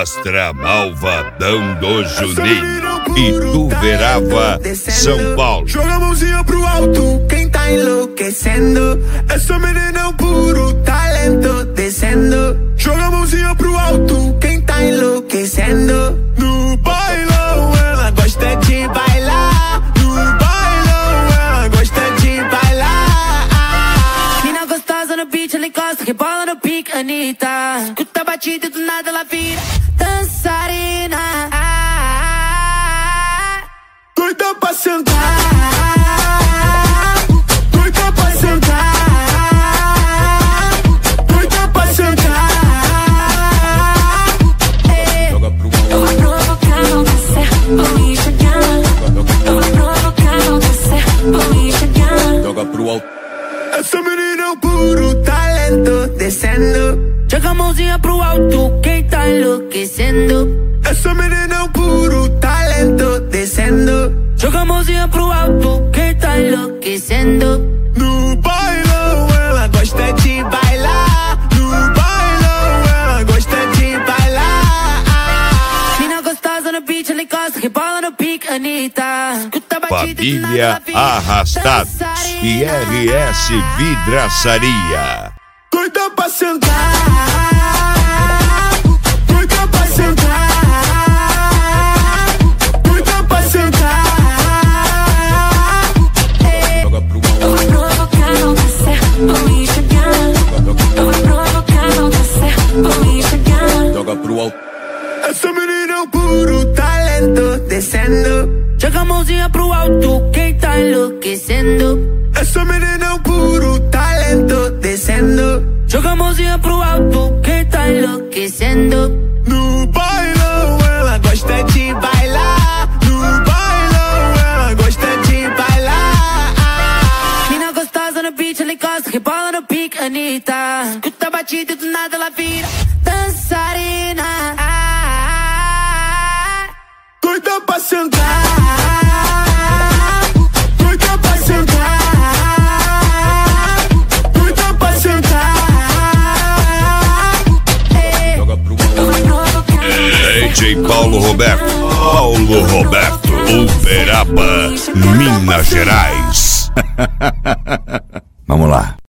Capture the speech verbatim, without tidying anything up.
Extra malvadão do Juninho. Ituverava, São Paulo. Joga a mãozinha pro alto, quem tá enlouquecendo. Essa menina é um puro talento descendo. Joga a mãozinha pro alto, quem tá enlouquecendo. No bailão ela gosta de bailar. No bailão ela gosta de bailar. Mina gostosa no beat, ela encosta, rebola no pique, Anitta. Escuta a batida e do nada ela vira dançarina. Doida pra sentar, doida pra sentar, doida pra sentar. Joga pro alto. Eu vou provocar, não descer, vou me enxergar. Eu vou provocar, não descer, vou me enxergar. Joga pro alto. Essa menina é um puro talento descendo. Joga a mãozinha pro alto, quem tá enlouquecendo. Essa menina é um puro talento descendo. Joga a mãozinha pro alto, quem tá enlouquecendo. No bailão ela gosta de bailar. No bailão ela gosta de bailar. Mina gostosa no beat, ela encosta, rebola no pique, Anitta. Escuta a batida e do nada Família ela vira Arrastados dançarina. e R S Vidraçaria. Doida pra sentar, doida pra sentar, doida pra sentar. Joga pro alto. Eu vou provocar, não descer, vou me enxergar. Eu vou provocar, não descer, vou me enxergar. Joga pro alto. Essa menina é um puro talento descendo. Joga a mãozinha pro alto, quem tá enlouquecendo. Essa menina é um puro talento descendo. Joga a mãozinha pro alto, quem tá enlouquecendo. No bailão ela gosta de bailar. No bailão ela gosta de bailar. Mina gostosa no beat, ela encosta, rebola no pique, Anitta. Escuta a batida e do nada ela vira dançarina. Doida pra sentar, doida pra sentar, doida pra sentar. Joga pro alto. D J Paulo Roberto, Paulo Roberto, Uberaba, Minas Gerais. Vamos lá.